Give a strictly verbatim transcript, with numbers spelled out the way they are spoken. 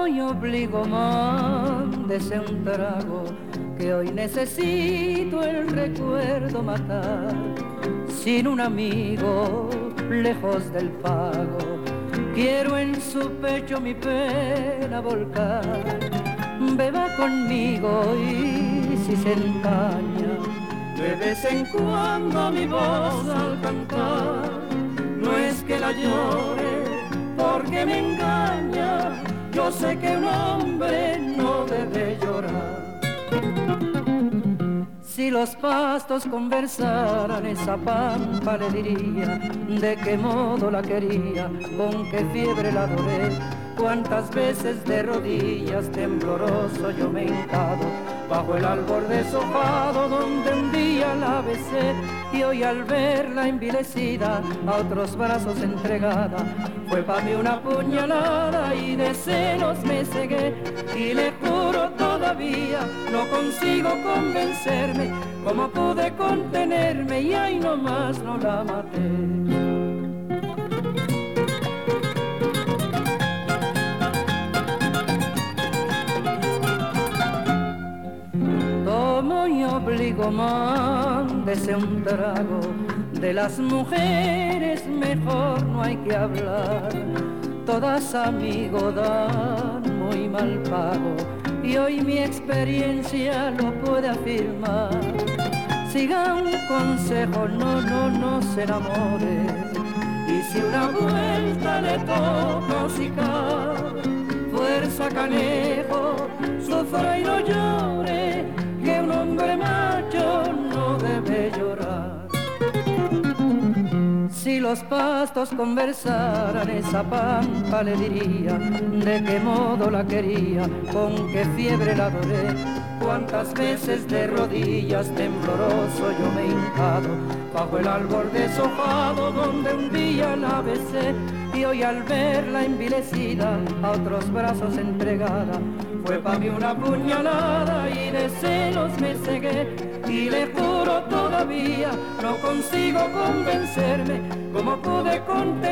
Tomo y obligo, mándese un trago, que hoy necesito el recuerdo matar. Sin un amigo, lejos del pago, quiero en su pecho mi pena volcar. Beba conmigo y si se empaña, de vez en cuando mi voz al cantar, no es que la llore porque me engaña, yo sé que un hombre no debe llorar. Si los pastos conversaran, esa pampa le diría de qué modo la quería, con qué fiebre la adoré, cuántas veces de rodillas tembloroso yo me he hincado bajo el árbol deshojado donde un día la besé, y hoy al verla envilecida a otros brazos entregada, fue para mí una puñalada y de celos me cegué, y le juro todavía no consigo convencerme cómo pude contenerme, y ahí nomás no la maté. Tomo y obligo, mándese un trago, de las mujeres mejor no hay que hablar, todas amigo dan muy mal pago, y hoy mi experiencia lo puede afirmar. Siga un consejo, no, no, no se enamore, y si una vuelta le toca hocicar, fuerza canejo, sufra y no llore, que un hombre macho no debe llorar. Si los pastos conversaran, esa pampa le diría de qué modo la quería, con qué fiebre la adoré, cuántas veces de rodillas tembloroso yo me he hincado bajo el árbol deshojado donde un día la besé, y hoy al verla envilecida a otros brazos entregada, fue pa' mí una puñalada y de celos me cegué, y le juro todavía no consigo convencerme cómo pude contener